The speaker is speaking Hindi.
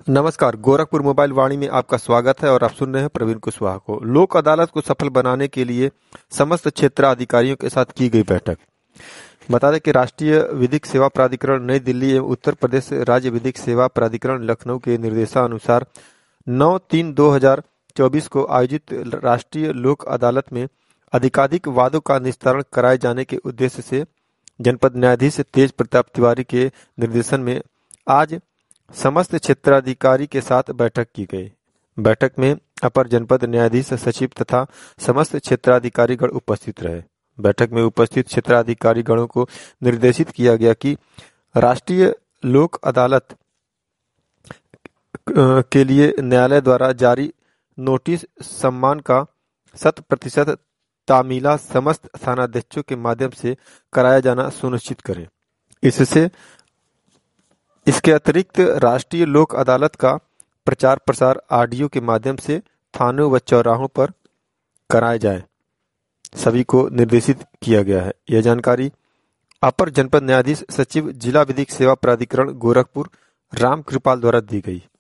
नमस्कार, गोरखपुर मोबाइल वाणी में आपका स्वागत है और आप सुन रहे हैं प्रवीण कुशवाहा को। लोक अदालत को सफल बनाने के लिए समस्त क्षेत्राधिकारियों के साथ की गई बैठक। बता दें कि राष्ट्रीय विधिक सेवा प्राधिकरण नई दिल्ली एवं उत्तर प्रदेश राज्य विधिक सेवा प्राधिकरण लखनऊ के निर्देशानुसार 9/3/2024 को आयोजित राष्ट्रीय लोक अदालत में अधिकाधिक वादों का निस्तारण कराए जाने के उद्देश्य से जनपद न्यायाधीश तेज प्रताप तिवारी के निर्देशन में आज समस्त क्षेत्राधिकारी के साथ बैठक की गई। बैठक में अपर जनपद न्यायाधीश सचिव तथा समस्त क्षेत्राधिकारीगण उपस्थित रहे। बैठक में उपस्थित क्षेत्राधिकारीगणों को निर्देशित किया गया कि राष्ट्रीय लोक अदालत के लिए न्यायालय द्वारा जारी नोटिस सम्मान का 100% तामीला समस्त थानाध्यक्षों के माध्यम से कराया जाना सुनिश्चित करें। इसके अतिरिक्त राष्ट्रीय लोक अदालत का प्रचार प्रसार ऑडियो के माध्यम से थानों व चौराहों पर कराया जाए, सभी को निर्देशित किया गया है। यह जानकारी अपर जनपद न्यायाधीश सचिव जिला विधिक सेवा प्राधिकरण गोरखपुर राम कृपाल द्वारा दी गई।